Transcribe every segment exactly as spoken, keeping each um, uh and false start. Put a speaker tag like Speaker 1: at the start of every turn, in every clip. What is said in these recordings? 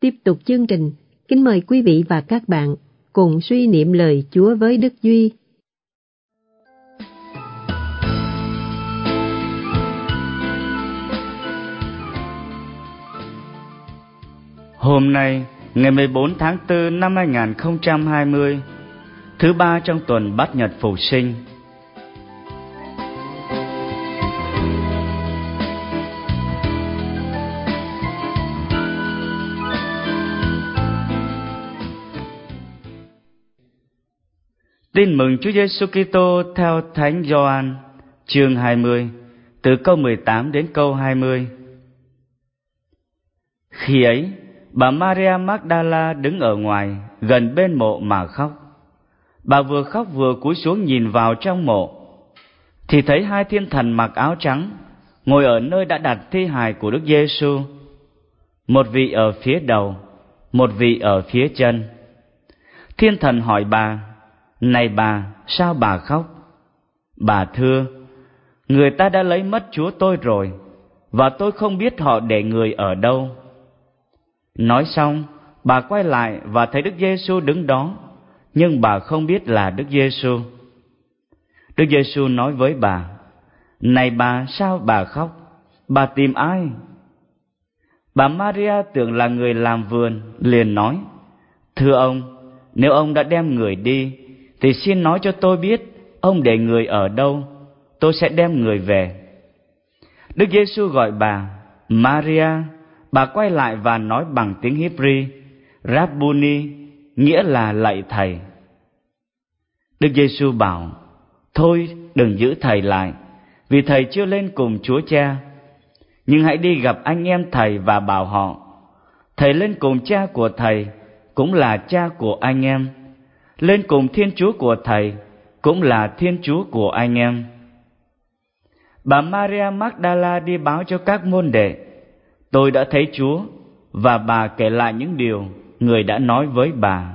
Speaker 1: Tiếp tục chương trình, kính mời quý vị và các bạn cùng suy niệm lời Chúa với Đức Duy.
Speaker 2: Hôm nay, ngày mười bốn tháng tư năm hai nghìn không trăm hai mươi, thứ ba trong tuần Bát Nhật Phục Sinh. Tin mừng Chúa Giêsu Kitô theo Thánh Gioan, chương hai mươi, từ câu mười tám đến câu hai mươi. Khi ấy, bà Maria Magdala đứng ở ngoài, gần bên mộ mà khóc. Bà vừa khóc vừa cúi xuống nhìn vào trong mộ, thì thấy hai thiên thần mặc áo trắng ngồi ở nơi đã đặt thi hài của Đức Giêsu, một vị ở phía đầu, một vị ở phía chân. Thiên thần hỏi bà: "Này bà, sao bà khóc?" Bà thưa: "Người ta đã lấy mất Chúa tôi rồi, và tôi không biết họ để người ở đâu." Nói xong, bà quay lại và thấy Đức Giêsu đứng đó, nhưng bà không biết là Đức Giêsu. Đức Giêsu nói với bà: "Này bà, sao bà khóc? Bà tìm ai?" Bà Maria tưởng là người làm vườn, liền nói: "Thưa ông, nếu ông đã đem người đi, thì xin nói cho tôi biết ông để người ở đâu, tôi sẽ đem người về." Đức Giêsu gọi bà: "Maria." Bà quay lại và nói bằng tiếng Hebri: "Rabbuni", nghĩa là lạy thầy. Đức Giêsu bảo: "Thôi, đừng giữ thầy lại, vì thầy chưa lên cùng Chúa Cha. Nhưng hãy đi gặp anh em thầy và bảo họ: thầy lên cùng cha của thầy, cũng là cha của anh em; lên cùng Thiên Chúa của thầy, cũng là Thiên Chúa của anh em." Bà Maria Magdala đi báo cho các môn đệ: "Tôi đã thấy Chúa", và bà kể lại những điều người đã nói với bà.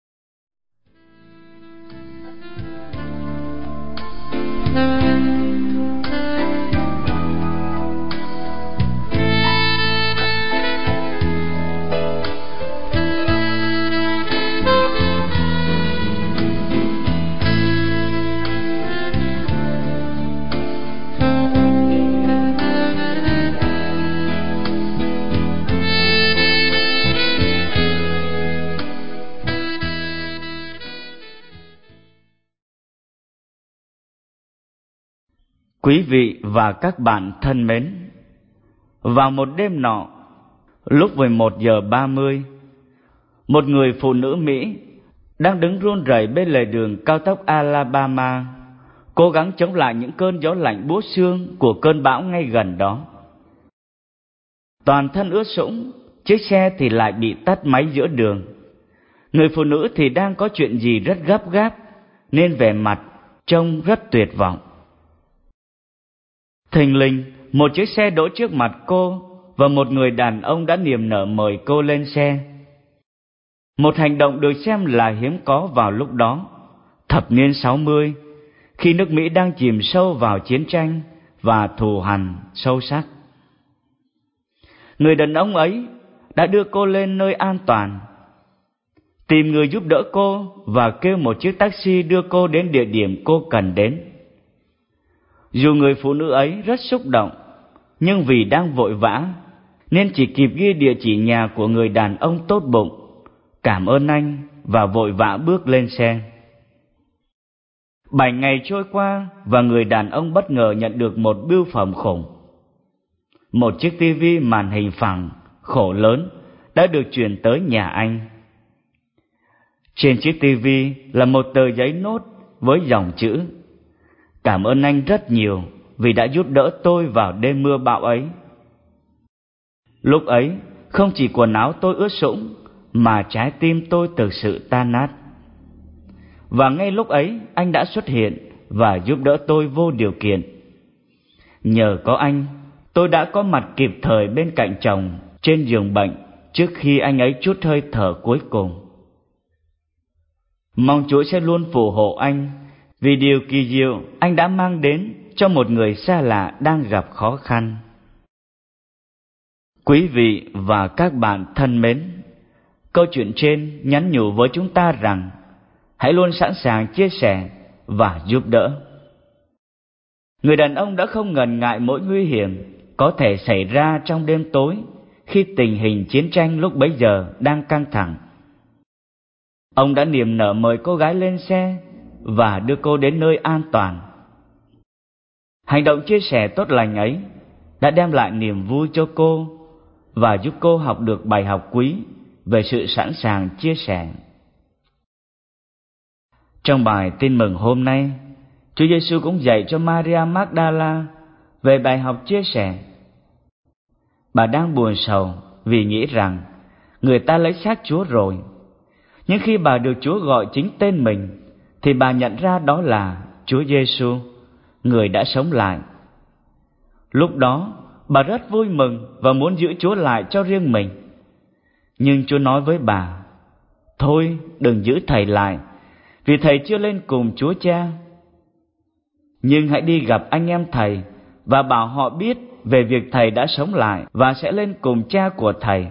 Speaker 2: Quý vị và các bạn thân mến, vào một đêm nọ, lúc mười một giờ ba mươi, một người phụ nữ Mỹ đang đứng run rẩy bên lề đường cao tốc Alabama, cố gắng chống lại những cơn gió lạnh buốt xương của cơn bão ngay gần đó. Toàn thân ướt sũng, chiếc xe thì lại bị tắt máy giữa đường. Người phụ nữ thì đang có chuyện gì rất gấp gáp, nên vẻ mặt trông rất tuyệt vọng. Thình lình, một chiếc xe đỗ trước mặt cô, và một người đàn ông đã niềm nở mời cô lên xe. Một hành động được xem là hiếm có vào lúc đó, thập niên sáu mươi, khi nước Mỹ đang chìm sâu vào chiến tranh và thù hằn sâu sắc. Người đàn ông ấy đã đưa cô lên nơi an toàn, tìm người giúp đỡ cô và kêu một chiếc taxi đưa cô đến địa điểm cô cần đến. Dù người phụ nữ ấy rất xúc động, nhưng vì đang vội vã nên chỉ kịp ghi địa chỉ nhà của người đàn ông tốt bụng, cảm ơn anh và vội vã bước lên xe. Bảy ngày trôi qua và người đàn ông bất ngờ nhận được một bưu phẩm khủng. Một chiếc tivi màn hình phẳng, khổ lớn đã được chuyển tới nhà anh. Trên chiếc tivi là một tờ giấy nốt với dòng chữ: "Cảm ơn anh rất nhiều vì đã giúp đỡ tôi vào đêm mưa bão ấy." Lúc ấy, không chỉ quần áo tôi ướt sũng, mà trái tim tôi thực sự tan nát. Và ngay lúc ấy, anh đã xuất hiện và giúp đỡ tôi vô điều kiện. Nhờ có anh, tôi đã có mặt kịp thời bên cạnh chồng trên giường bệnh trước khi anh ấy trút hơi thở cuối cùng. Mong Chúa sẽ luôn phù hộ anh, vì điều kỳ diệu anh đã mang đến cho một người xa lạ đang gặp khó khăn. Quý vị và các bạn thân mến, Câu chuyện trên nhắn nhủ với chúng ta rằng hãy luôn sẵn sàng chia sẻ và giúp đỡ. Người đàn ông đã không ngần ngại mỗi nguy hiểm có thể xảy ra trong đêm tối khi tình hình chiến tranh lúc bấy giờ đang căng thẳng. Ông đã niềm nở mời cô gái lên xe và đưa cô đến nơi an toàn. Hành động chia sẻ tốt lành ấy đã đem lại niềm vui cho cô và giúp cô học được bài học quý về sự sẵn sàng chia sẻ. Trong bài tin mừng hôm nay, Chúa Giêsu cũng dạy cho Maria Magdala về bài học chia sẻ. Bà đang buồn sầu vì nghĩ rằng người ta lấy xác Chúa rồi. Nhưng khi bà được Chúa gọi chính tên mình, thì bà nhận ra đó là Chúa Giêsu, người đã sống lại. Lúc đó, bà rất vui mừng và muốn giữ Chúa lại cho riêng mình. Nhưng Chúa nói với bà, thôi đừng giữ Thầy lại, vì Thầy chưa lên cùng Chúa Cha. Nhưng hãy đi gặp anh em Thầy và bảo họ biết về việc Thầy đã sống lại và sẽ lên cùng Cha của Thầy.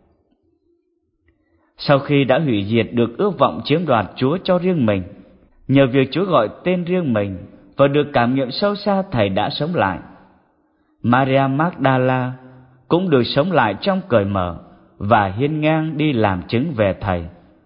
Speaker 2: Sau khi đã hủy diệt được ước vọng chiếm đoạt Chúa cho riêng mình, nhờ việc Chúa gọi tên riêng mình và được cảm nghiệm sâu xa Thầy đã sống lại, Maria Magdala cũng được sống lại trong cởi mở và hiên ngang đi làm chứng về Thầy.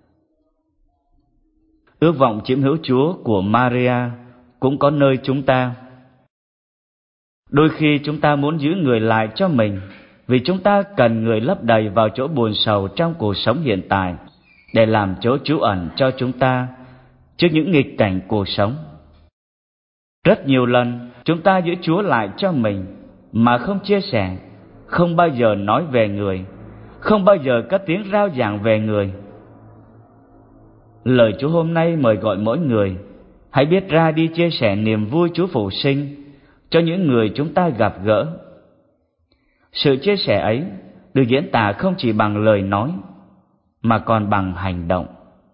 Speaker 2: Ước vọng chiếm hữu Chúa của Maria cũng có nơi chúng ta. Đôi khi chúng ta muốn giữ người lại cho mình vì chúng ta cần người lấp đầy vào chỗ buồn sầu trong cuộc sống hiện tại để làm chỗ trú ẩn cho chúng ta trước những nghịch cảnh cuộc sống. Rất nhiều lần chúng ta giữ Chúa lại cho mình mà không chia sẻ, không bao giờ nói về người, không bao giờ cất tiếng rao giảng về người. Lời Chúa hôm nay mời gọi mỗi người hãy biết ra đi chia sẻ niềm vui Chúa phục sinh cho những người chúng ta gặp gỡ. Sự chia sẻ ấy được diễn tả không chỉ bằng lời nói mà còn bằng hành động.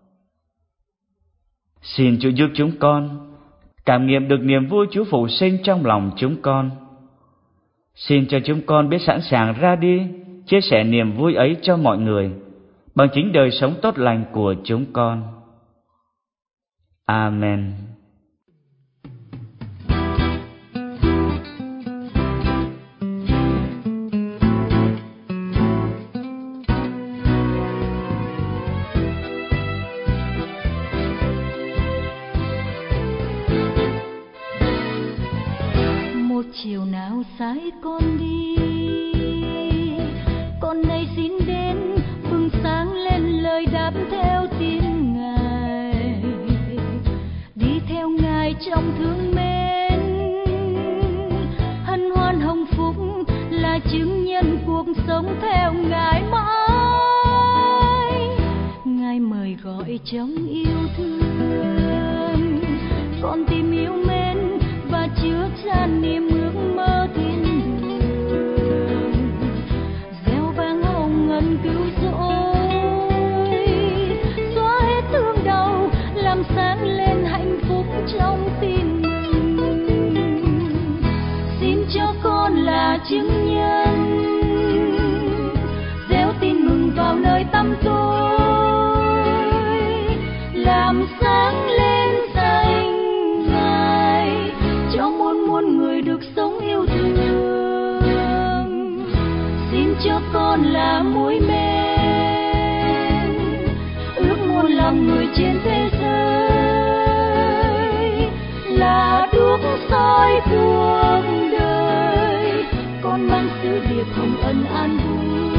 Speaker 2: Xin Chúa giúp chúng con cảm nghiệm được niềm vui Chúa phục sinh trong lòng chúng con. Xin cho chúng con biết sẵn sàng ra đi chia sẻ niềm vui ấy cho mọi người bằng chính đời sống tốt lành của chúng con. Amen.
Speaker 3: Một chiều nào sai con đi, con nay xin đến bừng sáng lên lời đáp theo tin Ngài, đi theo Ngài trong thương mến, hân hoan hồng phúc là chứng nhân cuộc sống theo Ngài mãi. Ngài mời gọi trong yêu thương, con tìm yêu mến và chứa chan niềm ước mơ thiên đường, gieo vang hồng ân cứu rỗi, xóa hết thương đau, làm sáng lên hạnh phúc trong tin mừng. Xin cho con là chứng nhân, gieo tin mừng vào nơi tăm tối, làm sáng lên danh Ngài cho muôn muôn người được sống yêu thương. Xin cho con là muối men, ước muốn làm người trên thế giới, là đuốc soi cuộc đời, con mang sứ điệp hồng ân an vui,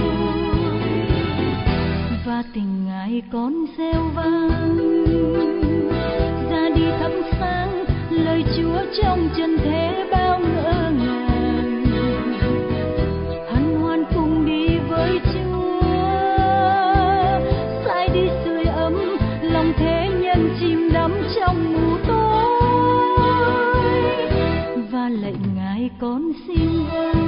Speaker 3: và tình Ngài con reo vang ra đi thắp sáng lời Chúa trong trần thế bao ngỡ ngàng. Hân hoan cùng đi với Chúa, sai đi sưởi ấm lòng thế nhân chìm đắm trong mù tối, và lạy Ngài con xin ơn